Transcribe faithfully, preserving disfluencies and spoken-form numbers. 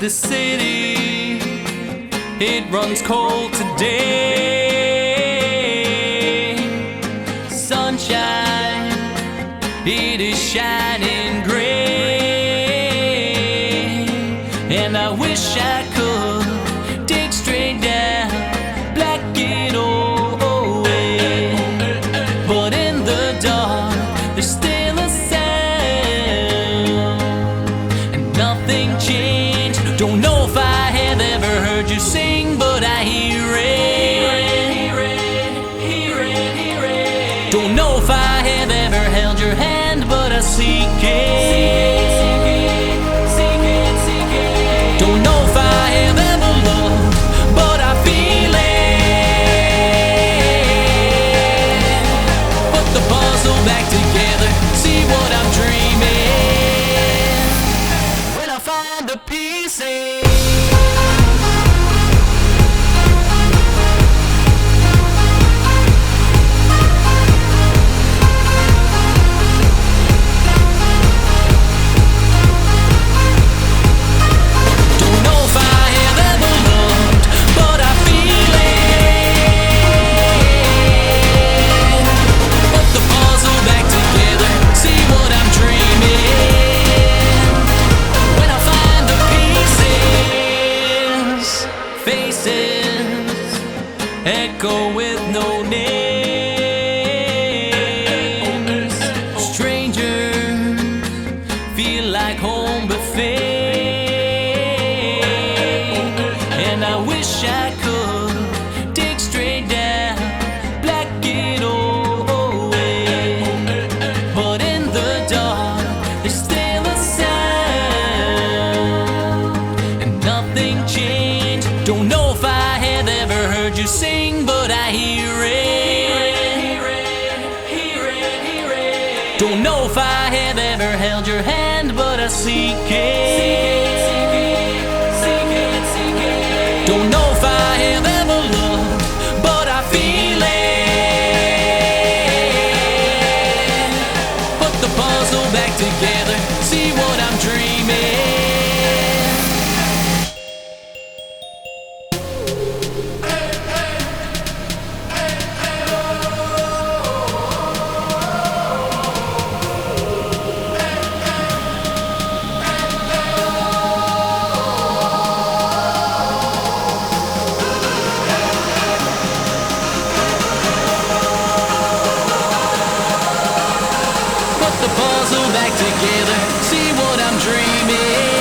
the city, it runs cold today. Sunshine, it is shining gray, and I wish I could dig straight down, black it all away. But in the dark, there's still a sound, and nothing changed. Don't know if I have ever heard you sing, but I hear it. Don't know if I have ever held your hand, but I seek it. Don't know if I have ever loved, but I feel it. Put the puzzle back together, see what I'm dreaming. When I find the pieces, echo with no names. Strangers feel like home buffet, and I wish I could dig straight down, black it all away. But in the dark, there's still a sound, and nothing changed. Don't know if I have ever heard you sing, but I hear it. Don't know if I have ever held your hand, but I seek it. Don't know if I have ever loved, but I feel it. Put the puzzle back together, see what I'm dreaming. Put the puzzle back together, see what I'm dreaming.